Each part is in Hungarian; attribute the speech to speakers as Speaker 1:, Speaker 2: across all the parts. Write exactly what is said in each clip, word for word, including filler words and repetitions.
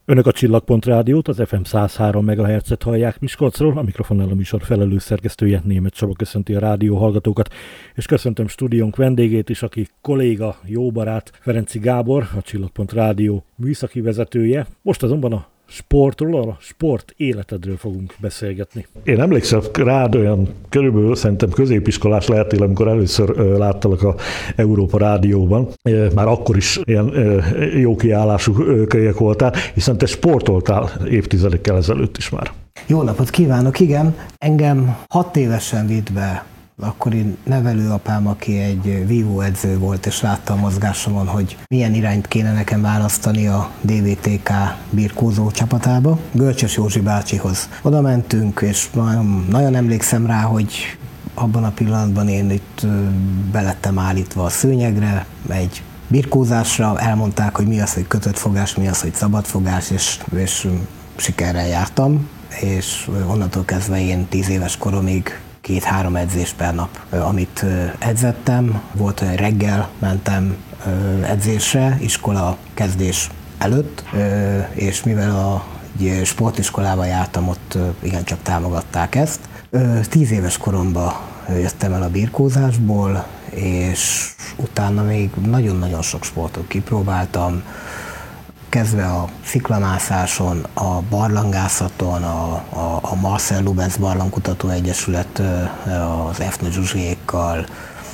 Speaker 1: Önök a Csillagpont Rádiót, az ef em száz három megahertzet hallják Miskolcról, a mikrofonnál a műsor felelős szerkesztője, Németh Csaba köszönti a rádió hallgatókat, és köszöntöm stúdiónk vendégét is, aki kolléga, jó barát, Ferenczy Gábor, a Csillagpont Rádió műszaki vezetője. Most azonban a sportról, a sport életedről fogunk beszélgetni.
Speaker 2: Én emlékszem rád, olyan körülbelül szerintem középiskolás lehetél, amikor először láttalak a Európa Rádióban. Már akkor is ilyen jó kiállású kölyök voltál, hiszen te sportoltál évtizedekkel ezelőtt is már.
Speaker 3: Jó napot kívánok, igen. Engem hat évesen vitt be akkori nevelőapám, aki egy vívóedző volt, és látta a mozgásomon, hogy milyen irányt kéne nekem választani a dé vé té ká birkózó csapatába. Görcsös Józsi bácsihoz oda mentünk, és nagyon, nagyon emlékszem rá, hogy abban a pillanatban én itt belettem állítva a szőnyegre, egy birkózásra, elmondták, hogy mi az, hogy kötött fogás, mi az, hogy szabad fogás, és, és sikerrel jártam, és onnantól kezdve én tíz éves koromig két-három edzés per nap, amit edzettem. Volt, hogy reggel mentem edzésre, iskola kezdés előtt, és mivel a sportiskolában jártam, ott igencsak támogatták ezt. Tíz éves koromban jöttem el a birkózásból, és utána még nagyon-nagyon sok sportot kipróbáltam, kezdve a sziklamászáson, a barlangászaton, a, a, a Marcel Lubens Barlangkutató Egyesület az Efna Zsuzsiékkal,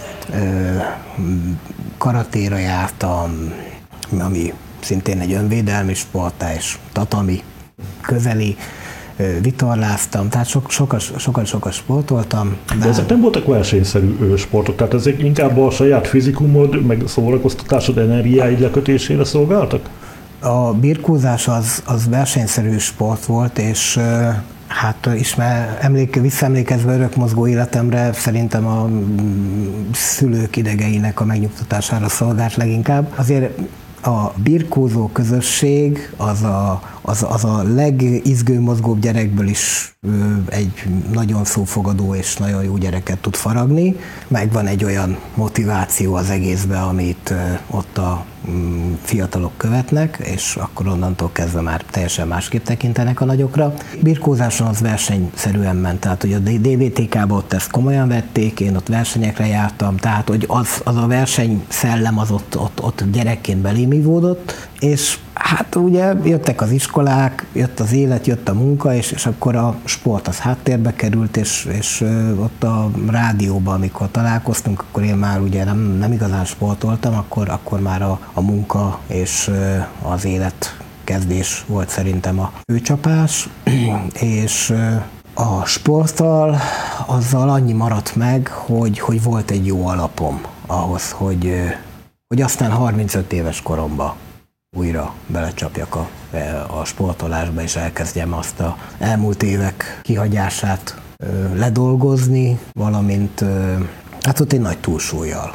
Speaker 3: karatéra jártam, ami szintén egy önvédelmi sport, és tatami közeli, vitorláztam, tehát sokat-sokat sportoltam.
Speaker 2: De... de ezek nem voltak versenyszerű sportok, tehát ezek inkább a saját fizikumod, meg szórakoztatásod energiáid lekötésére szolgáltak?
Speaker 3: A birkózás az, az versenyszerű sport volt, és hát ismer, emléke, visszaemlékezve örökmozgó életemre szerintem a szülők idegeinek a megnyugtatására szolgált leginkább. Azért a birkózó közösség az a, az, az a legizgőmozgóbb gyerekből is egy nagyon szófogadó és nagyon jó gyereket tud faragni. Megvan egy olyan motiváció az egészben, amit ott a fiatalok követnek, és akkor onnantól kezdve már teljesen másképp tekintenek a nagyokra. Birkózáson az versenyszerűen ment, tehát hogy a dé vé té ká-ba ott ezt komolyan vették, én ott versenyekre jártam, tehát hogy az, az a versenyszellem az ott, ott, ott gyerekként belém ívódott, és hát ugye jöttek az iskolák, jött az élet, jött a munka, és, és akkor a sport az háttérbe került, és, és ott a rádióban, amikor találkoztunk, akkor én már ugye nem, nem igazán sportoltam, akkor, akkor már a, a munka és az élet kezdés volt szerintem a főcsapás, és a sporttal azzal annyi maradt meg, hogy, hogy volt egy jó alapom ahhoz, hogy, hogy aztán harmincöt éves koromban újra belecsapjak a, a sportolásba, és elkezdjem azt a elmúlt évek kihagyását ö, ledolgozni, valamint ö, hát ott egy nagy túlsúllyal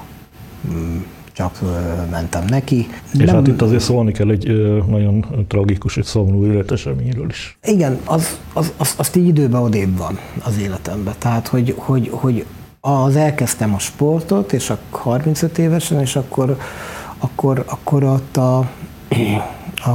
Speaker 3: csak ö, mentem neki.
Speaker 2: És Nem, hát itt azért szólni kell egy ö, nagyon tragikus és szomorú életeseményről is.
Speaker 3: Igen, az, az, az, azt így időben odébb van az életemben. Tehát, hogy, hogy, hogy az elkezdtem a sportot, és a harmincöt évesen, és akkor, akkor, akkor ott a A,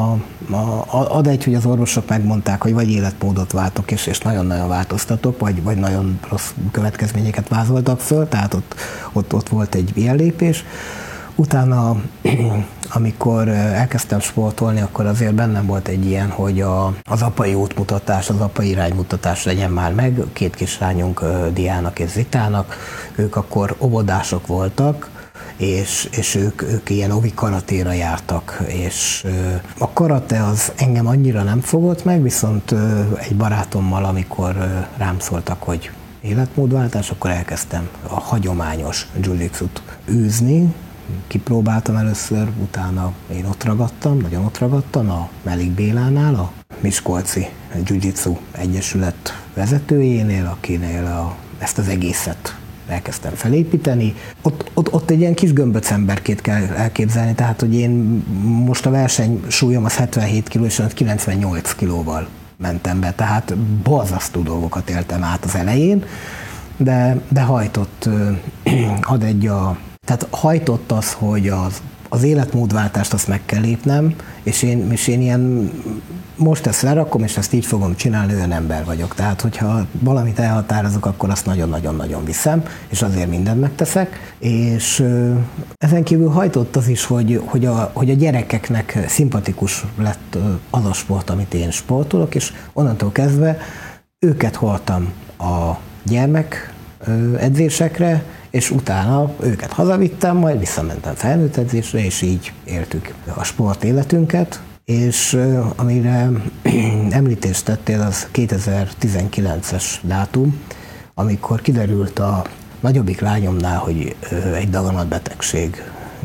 Speaker 3: a, ad egy, hogy az orvosok megmondták, hogy vagy életmódot váltok, és, és nagyon-nagyon változtatok, vagy, vagy nagyon rossz következményeket vázoltak föl, tehát ott, ott, ott volt egy ilyen lépés. Utána, amikor elkezdtem sportolni, akkor azért bennem volt egy ilyen, hogy a, az apai útmutatás, az apai iránymutatás legyen már meg. Két kislányunk, Diának és Zitának, ők akkor óvodások voltak, és, és ők, ők ilyen ovi karatéra jártak, és a karate az engem annyira nem fogott meg, viszont egy barátommal, amikor rám szóltak, hogy életmódváltás, akkor elkezdtem a hagyományos jiu-jitsut űzni, kipróbáltam először, utána én ott ragadtam, nagyon ott ragadtam a Melik Bélánál, a Miskolci Jiu-Jitsu Egyesület vezetőjénél, akinél a, ezt az egészet elkezdtem felépíteni. Ott, ott, ott egy ilyen kis gömböc emberként kell elképzelni, tehát hogy én most a verseny súlyom az hetvenhét kiló, és kilencvennyolc kilóval mentem be, tehát borzasztó dolgokat éltem át az elején, de, de hajtott, ad egy a, tehát hajtott az, hogy az, az életmódváltást azt meg kell lépnem, és én, és én ilyen most ezt lerakom, és ezt így fogom csinálni, olyan ember vagyok. Tehát, hogyha valamit elhatározok, akkor azt nagyon-nagyon-nagyon viszem, és azért mindent megteszek. És ezen kívül hajtott az is, hogy, hogy, a, hogy a gyerekeknek szimpatikus lett az a sport, amit én sportolok, és onnantól kezdve őket hordtam a gyermek edzésekre, és utána őket hazavittem, majd visszamentem felnőtt edzésre, és így éltük a sport életünket. És amire említést tettél, az kétezer-tizenkilences dátum, amikor kiderült a nagyobbik lányomnál, hogy egy daganatbetegség,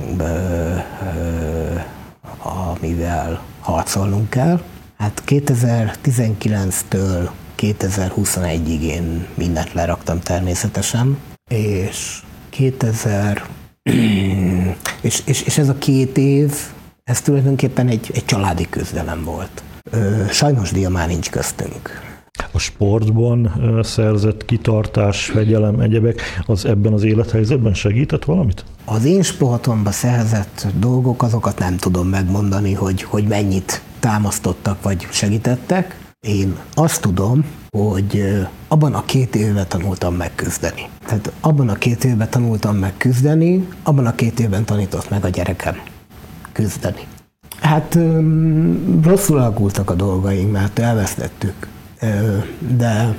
Speaker 3: amivel harcolnunk kell. Hát kétezer-tizenkilenctől kétezer-huszonegyig én mindent leraktam természetesen, és kétezer és, és, és ez a két év, ez tulajdonképpen egy, egy családi küzdelem volt. Sajnos díja már nincs köztünk.
Speaker 2: A sportban szerzett kitartás, fegyelem, egyebek, az ebben az élethelyzetben segített valamit?
Speaker 3: Az én sportomban szerzett dolgok, azokat nem tudom megmondani, hogy, hogy mennyit támasztottak vagy segítettek. Én azt tudom, hogy abban a két évben tanultam megküzdeni. Tehát abban a két évben tanultam megküzdeni, abban a két évben tanított meg a gyerekem küzdeni. Hát rosszul alakultak a dolgaink, mert elvesztettük, de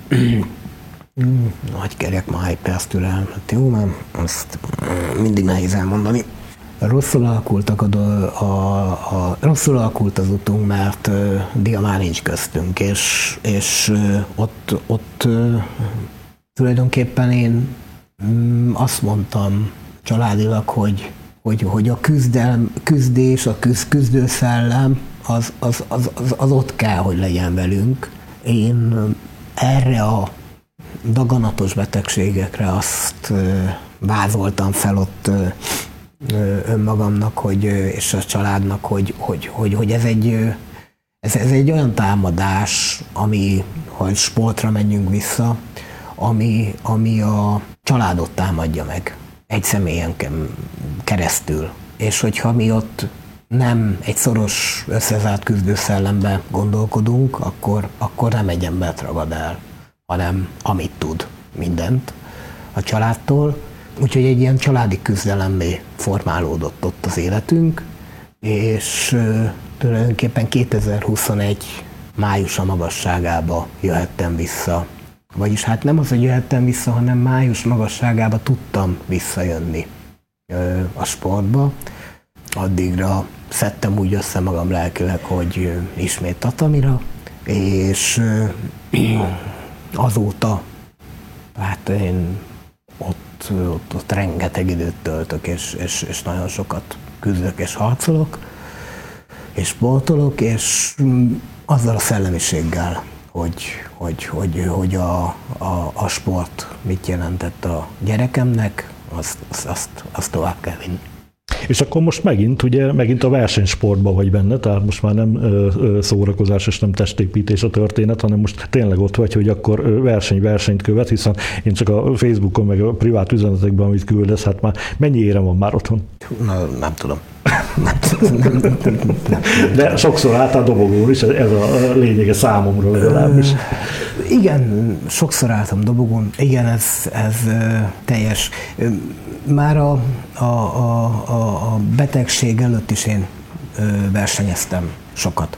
Speaker 3: nagy kerek ma egy perc türelmet, jó, nem? Azt mindig nehéz elmondani. Rosszul alakultak a, a, a, rosszul alakult az utunk, mert uh, dia már nincs köztünk, és, és uh, ott, ott uh, tulajdonképpen én um, azt mondtam családilag, hogy, hogy, hogy a küzdelm, küzdés, a küz, küzdőszellem az, az, az, az, az ott kell, hogy legyen velünk. Én uh, erre a daganatos betegségekre azt uh, vázoltam fel ott uh, önmagamnak, hogy, és a családnak, hogy, hogy, hogy, hogy ez, egy, ez, ez egy olyan támadás, ami, ha sportra menjünk vissza, ami, ami a családot támadja meg egy személyen keresztül. És hogyha mi ott nem egy szoros, összezárt küzdőszellembe gondolkodunk, akkor, akkor nem egy embert ragad el, hanem amit tud, mindent a családtól. Úgyhogy egy ilyen családi küzdelemmé formálódott ott az életünk, és tulajdonképpen kétezer-huszonegy májusa magasságába jöhettem vissza. Vagyis hát nem az, hogy jöhettem vissza, hanem május magasságába tudtam visszajönni a sportba. Addigra szedtem úgy össze magam lelkileg, hogy ismét tatamira, és azóta hát én ott, ott, ott rengeteg időt töltök, és, és, és nagyon sokat küzdök és harcolok, és sportolok, és azzal a szellemiséggel, hogy, hogy, hogy, hogy a, a, a sport mit jelentett a gyerekemnek, azt, azt, azt tovább kell vinni.
Speaker 2: És akkor most megint, ugye, megint a versenysportban vagy benne, tehát most már nem ö, szórakozás és nem testépítés a történet, hanem most tényleg ott vagy, hogy akkor verseny-versenyt követ, hiszen én csak a Facebookon, meg a privát üzenetekben, amit küldesz, hát már mennyi érem van már otthon?
Speaker 3: Na, nem tudom.
Speaker 2: De sokszor álltál dobogón is, ez a lényege számomra legalábbis.
Speaker 3: Igen, sokszor álltam dobogón, igen, ez, ez teljes. Már a, a, a, a betegség előtt is én versenyeztem sokat.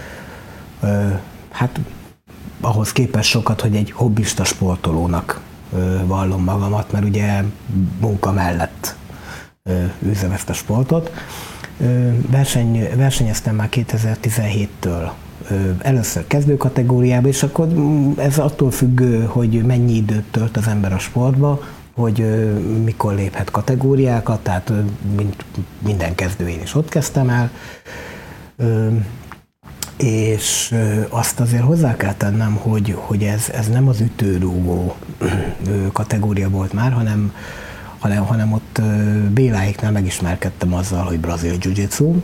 Speaker 3: Hát ahhoz képest sokat, hogy egy hobbista sportolónak vallom magamat, mert ugye munka mellett űzem ezt a sportot. Verseny, versenyeztem már kétezer-tizenhéttől először kezdő kategóriába, és akkor ez attól függő, hogy mennyi időt tölt az ember a sportba, hogy mikor léphet kategóriákat, tehát minden kezdő én is ott kezdtem el. És azt azért hozzá kell tennem, hogy, hogy ez, ez nem az ütőrúgó kategória volt már, hanem hanem, hanem ott Béláéknál megismerkedtem azzal, hogy brazil jiu-jitsu,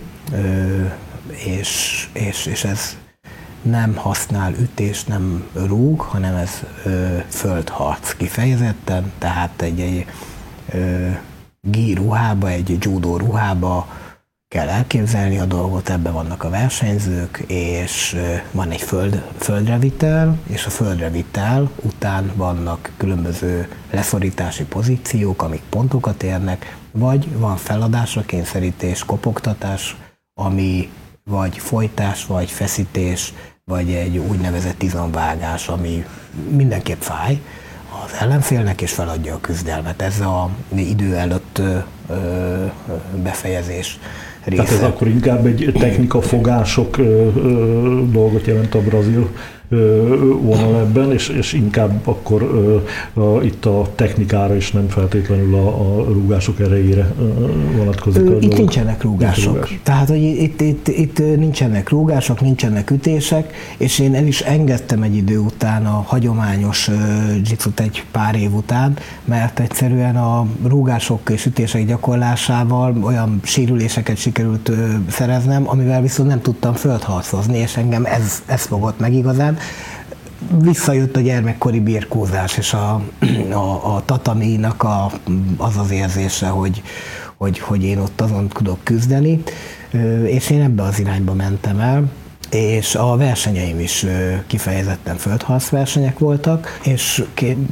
Speaker 3: és, és, és ez nem használ ütést, nem rúg, hanem ez földharc kifejezetten, tehát egy, egy gi ruhába, egy judó ruhába kell elképzelni a dolgot, ebben vannak a versenyzők, és van egy föld, földrevitel, és a földrevitel után vannak különböző leszorítási pozíciók, amik pontokat érnek, vagy van feladásra kényszerítés, kopogtatás, ami vagy folytás, vagy feszítés, vagy egy úgynevezett izomvágás, ami mindenképp fáj az ellenfélnek, és feladja a küzdelmet. Ez az idő előtt ö, ö, befejezés része.
Speaker 2: Tehát ez akkor inkább egy technikafogások ö, ö, dolgot jelent a brazil vonal ebben, és, és inkább akkor uh, uh, itt a technikára is nem feltétlenül a, a rúgások erejére uh, vonatkozik.
Speaker 3: Itt dolog. Nincsenek rúgások. Nincs rúgás. Tehát, hogy itt, itt, itt nincsenek rúgások, nincsenek ütések, és én el is engedtem egy idő után a hagyományos uh, jitsut egy pár év után, mert egyszerűen a rúgások és ütések gyakorlásával olyan sérüléseket sikerült uh, szereznem, amivel viszont nem tudtam földharcozni, és engem ez, ez fogott meg igazán. Visszajött a gyermekkori birkózás, és a, a, a tataminak a, az az érzése, hogy, hogy, hogy én ott azon tudok küzdeni, és én ebbe az irányba mentem el, és a versenyeim is kifejezetten földharcversenyek voltak, és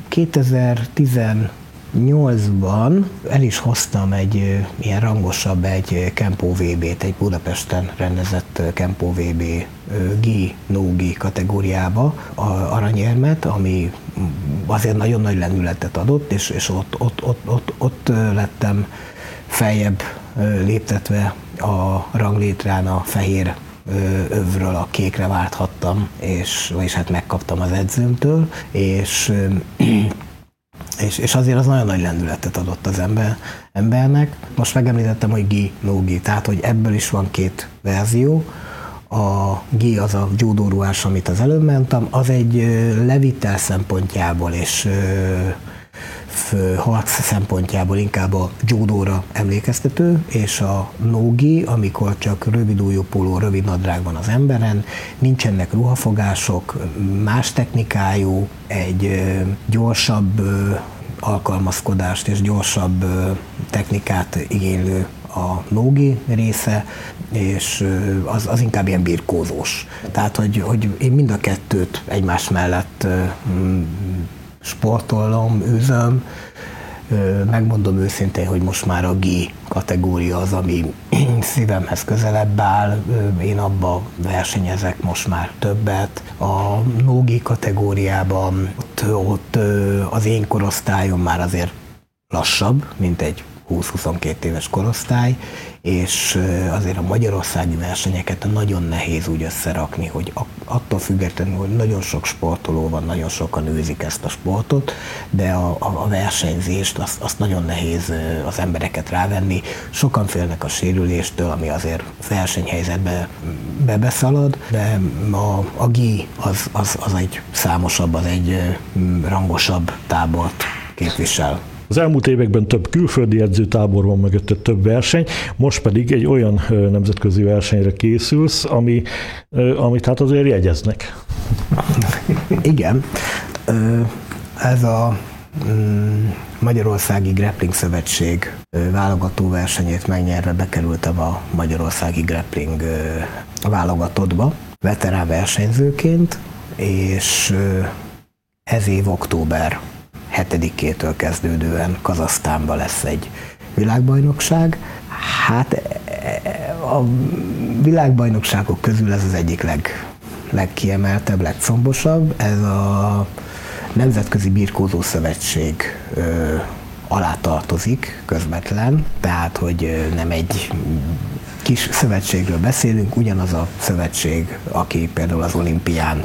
Speaker 3: kétezer-tizennyolcban el is hoztam egy ilyen rangosabb, egy Kempo vé bét, egy Budapesten rendezett Kempo vé bé gi, no-gi kategóriába a aranyérmet, ami azért nagyon nagy lendületet adott, és, és ott, ott, ott, ott, ott lettem feljebb léptetve a ranglétrán, a fehér övről a kékre válthattam, és, és hát megkaptam az edzőmtől, és, és, és azért az nagyon nagy lendületet adott az ember, embernek. Most megemlítettem, hogy gi, no-gi, tehát hogy ebből is van két verzió. A gi az a judóruhás, amit az előbb mentem, az egy levitel szempontjából és harc szempontjából inkább a judóra emlékeztető, és a no-gi, amikor csak rövid ujjú póló, rövid nadrág van az emberen, nincsenek ruhafogások, más technikájú, egy gyorsabb alkalmazkodást és gyorsabb technikát igénylő a no-gi része, és az, az inkább ilyen birkózós. Tehát, hogy, hogy én mind a kettőt egymás mellett sportolom, űzöm. Megmondom őszintén, hogy most már a gi kategória az, ami szívemhez közelebb áll. Én abba versenyezek most már többet. A no-gi kategóriában ott, ott az én korosztályom már azért lassabb, mint egy húsz-huszonkét éves korosztály, és azért a magyarországi versenyeket nagyon nehéz úgy összerakni, hogy attól függetlenül, hogy nagyon sok sportoló van, nagyon sokan űzik ezt a sportot, de a, a versenyzést azt, azt nagyon nehéz az embereket rávenni. Sokan félnek a sérüléstől, ami azért versenyhelyzetbe bebeszalad, de a, a gi az, az, az egy számosabb, az egy rangosabb tábort képvisel.
Speaker 2: Az elmúlt években több külföldi edzőtábor van mögötte, több verseny, most pedig egy olyan nemzetközi versenyre készülsz, ami, amit hát azért jegyeznek.
Speaker 3: Igen, ez a Magyarországi Grappling Szövetség válogató versenyét megnyerve bekerültem a Magyarországi Grappling válogatottba veterán versenyzőként, és ez év október hetedikétől kezdődően Kazahsztánban lesz egy világbajnokság. Hát a világbajnokságok közül ez az egyik leg, legkiemeltebb, legcombosabb. Ez a Nemzetközi Birkózó Szövetség ö, alá tartozik közvetlen, tehát hogy nem egy kis szövetségről beszélünk, ugyanaz a szövetség, aki például az olimpián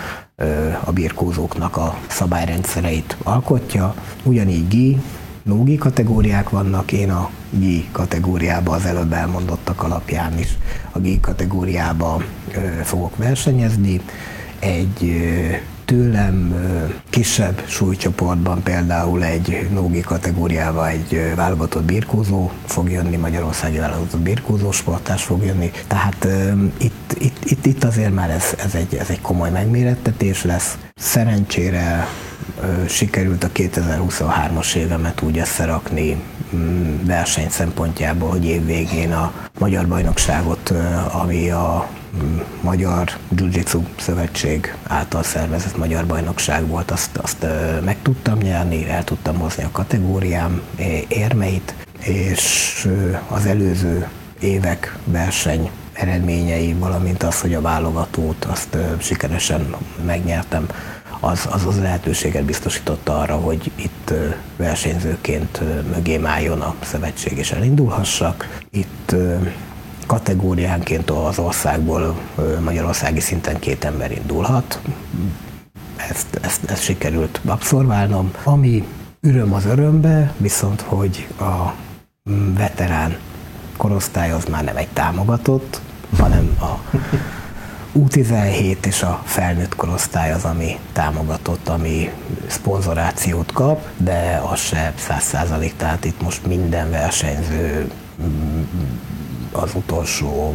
Speaker 3: a birkózóknak a szabályrendszereit alkotja. Ugyanígy gi, no-gi kategóriák vannak, én a gi kategóriában az előbb elmondottak alapján is a gi kategóriában fogok versenyezni. Egy tőlem kisebb súlycsoportban például egy no-gi kategóriával egy válogatott birkózó fog jönni, magyarországi válogatott birkózó sportás fog jönni. Tehát itt, itt, itt, itt azért már ez, ez, egy, ez egy komoly megmérettetés lesz. Szerencsére sikerült a kétezer-huszonhármas évemet úgy összerakni verseny szempontjából, hogy év végén a magyar bajnokságot, ami a Magyar Jiu-Jitsu Szövetség által szervezett magyar bajnokság volt, azt, azt meg tudtam nyerni, el tudtam hozni a kategóriám érmeit, és az előző évek verseny eredményei, valamint az, hogy a válogatót azt sikeresen megnyertem, az, az az lehetőséget biztosította arra, hogy itt versenyzőként mögém álljon a szövetség és elindulhassak. Itt kategóriánként az országból, magyarországi szinten két ember indulhat. Ezt, ezt, ezt sikerült abszorválnom. Ami öröm az örömbe, viszont hogy a veterán korosztály az már nem egy támogatott, hanem a U tizenhét és a felnőtt korosztály az, ami támogatott, ami szponzorációt kap, de az se száz százalék, tehát itt most minden versenyző az utolsó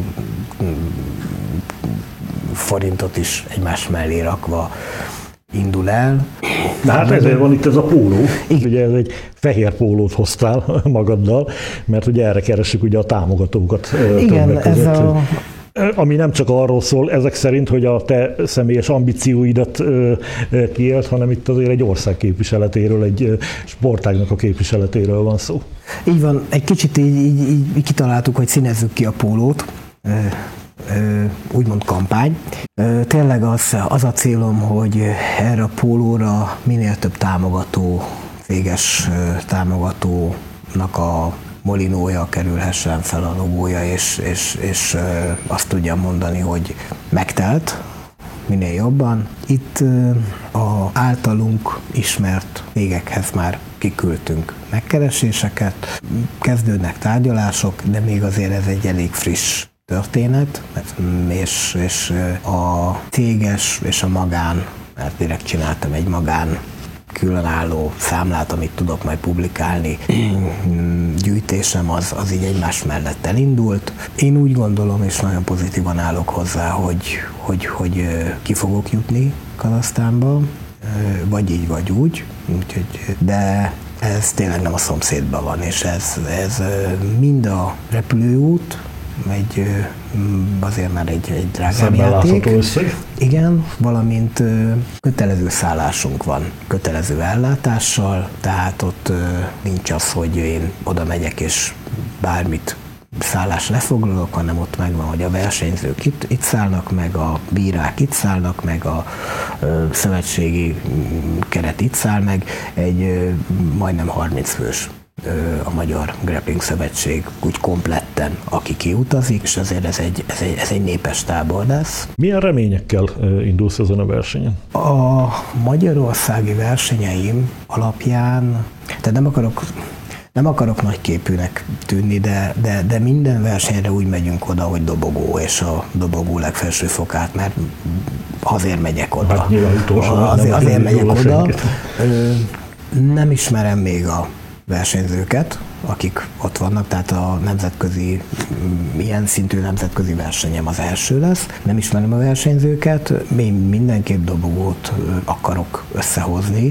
Speaker 3: forintot is egymás mellé rakva indul el.
Speaker 2: De hát ezért van itt ez a póló. Igen. Ugye ez egy fehér pólót hoztál magaddal, mert ugye erre keressük ugye a támogatókat.
Speaker 3: Igen, ez a...
Speaker 2: Ami nem csak arról szól ezek szerint, hogy a te személyes ambícióidat kiélt, hanem itt azért egy ország képviseletéről, egy sportágnak a képviseletéről van szó.
Speaker 3: Így van, egy kicsit így, így, így kitaláltuk, hogy színezzük ki a pólót, úgymond kampány. Tényleg az, az a célom, hogy erre a pólóra minél több támogató, céges támogatónak a molinója kerülhessen fel, a logója, és, és, és azt tudjam mondani, hogy megtelt minél jobban. Itt a általunk ismert cégekhez már kiküldtünk megkereséseket, kezdődnek tárgyalások, de még azért ez egy elég friss történet, és, és a céges és a magán, mert direkt csináltam egy magán különálló számlát, amit tudok majd publikálni, gyűjtésem az, az így egymás mellett elindult. Én úgy gondolom, és nagyon pozitívan állok hozzá, hogy, hogy, hogy ki fogok jutni Kazahsztánba, vagy így, vagy úgy, úgyhogy, de ez tényleg nem a szomszédban van, és ez, ez mind a repülőút, egy, azért már egy, egy drágább játék. Igen, valamint kötelező szállásunk van, kötelező ellátással, tehát ott nincs az, hogy én oda megyek és bármit szállás lefoglalok, hanem ott megvan, hogy a versenyzők itt, itt szállnak meg, a bírák itt szállnak meg, a ö, szövetségi keret itt száll meg, egy ö, majdnem harminc fős a Magyar Grappling Szövetség úgy kompletten, aki kiutazik, és azért ez egy, ez egy, ez egy népes tábor lesz.
Speaker 2: Milyen reményekkel indulsz ezen a versenyen?
Speaker 3: A magyarországi versenyeim alapján, tehát nem akarok, nem akarok nagyképűnek tűnni, de, de, de minden versenyre úgy megyünk oda, hogy dobogó, és a dobogó legfelső fokát, mert azért megyek oda.
Speaker 2: Hát nyilván utolsó,
Speaker 3: azért, azért megyek oda. Ö, nem ismerem még a versenyzőket, akik ott vannak, tehát a nemzetközi, ilyen szintű nemzetközi versenyem az első lesz. Nem ismerem a versenyzőket, én mindenképp dobogót akarok összehozni,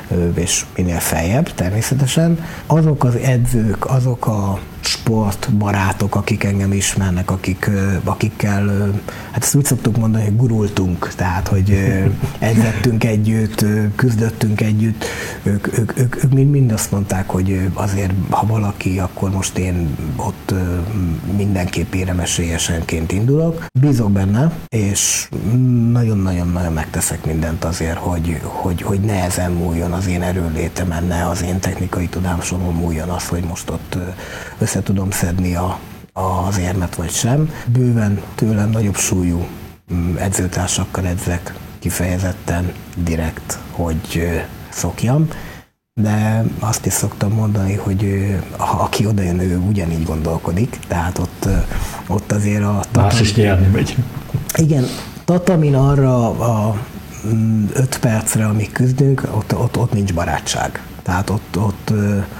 Speaker 3: és minél feljebb természetesen. Azok az edzők, azok a sportbarátok, akik engem ismernek, akik, akikkel, hát ezt úgy szoktuk mondani, hogy gurultunk, tehát, hogy edzettünk együtt, küzdöttünk együtt, ők, ők, ők, ők mind, mind azt mondták, hogy azért, ha valaki, akkor most én ott mindenképp éremesélyesenként indulok. Bízok benne, és nagyon-nagyon-nagyon megteszek mindent azért, hogy, hogy, hogy ne ezen múljon az én erőnlétemen, ne az én technikai tudásomon múljon az, hogy most ott össze tudom szedni a, az érmet vagy sem. Bőven tőlem nagyobb súlyú edzőtársakkal edzek, kifejezetten direkt, hogy szokjam, de azt is szoktam mondani, hogy aki odajön, ő ugyanígy gondolkodik, tehát ott, ott azért a...
Speaker 2: Más is nyerni megy.
Speaker 3: Igen, tatamin arra a öt percre, amíg küzdünk, ott, ott, ott nincs barátság. Tehát ott, ott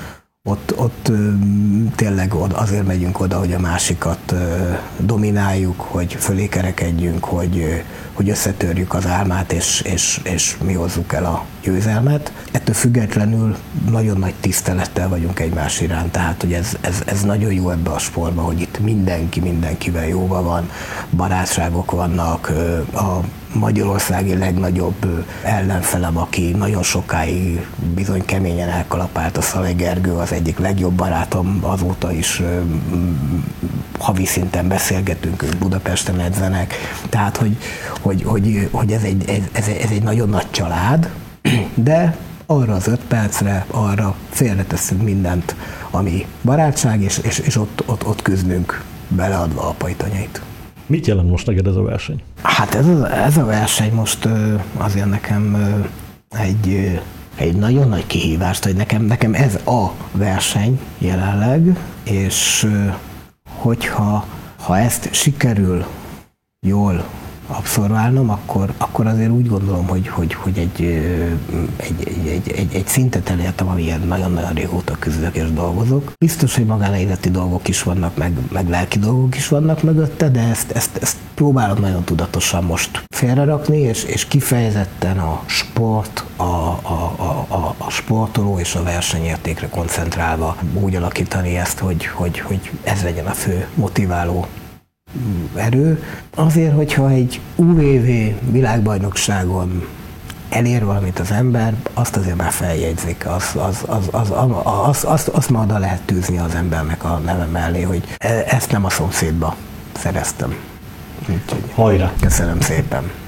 Speaker 3: Ott, ott tényleg azért megyünk oda, hogy a másikat domináljuk, hogy fölé kerekedjünk, hogy, hogy összetörjük az álmát, és, és, és mi hozzuk el a győzelmet. Ettől függetlenül nagyon nagy tisztelettel vagyunk egymás iránt, tehát hogy ez, ez, ez nagyon jó ebbe a sportba, hogy itt mindenki mindenkivel jóban van, barátságok vannak, a magyarországi legnagyobb ellenfelem, aki nagyon sokáig bizony keményen elkalapált, a Szalai Gergő, az egyik legjobb barátom, azóta is havi szinten beszélgetünk, ők Budapesten edzenek, tehát hogy, hogy, hogy, hogy ez, egy, ez, ez egy nagyon nagy család, de arra az öt percre, arra félreteszünk mindent, ami barátság, és, és, és ott, ott, ott küzdünk beleadva apait, anyait.
Speaker 2: Mit jelent most neked ez a verseny?
Speaker 3: Hát ez a, ez a verseny most azért nekem egy, egy nagyon nagy kihívást, hogy nekem, nekem ez a verseny jelenleg, és hogyha ha ezt sikerül jól abszorválnom, akkor, akkor azért úgy gondolom, hogy, hogy, hogy egy, egy, egy, egy, egy szintet elértem, amilyen nagyon-nagyon régóta küzdök és dolgozok. Biztos, hogy magánéleti dolgok is vannak, meg, meg lelki dolgok is vannak mögötte, de ezt, ezt, ezt próbálom nagyon tudatosan most félrerakni, és, és kifejezetten a sport, a, a, a, a, a sportoló és a versenyértékre koncentrálva úgy alakítani ezt, hogy, hogy, hogy ez legyen a fő motiváló erő. Azért, hogyha egy u vé vé világbajnokságon elér valamit az ember, azt azért már feljegyzik, azt az, az, az, az, az, az már oda lehet tűzni az embernek a neve mellé, hogy ezt nem a szomszédba szereztem.
Speaker 2: Hajrá!
Speaker 3: Köszönöm szépen!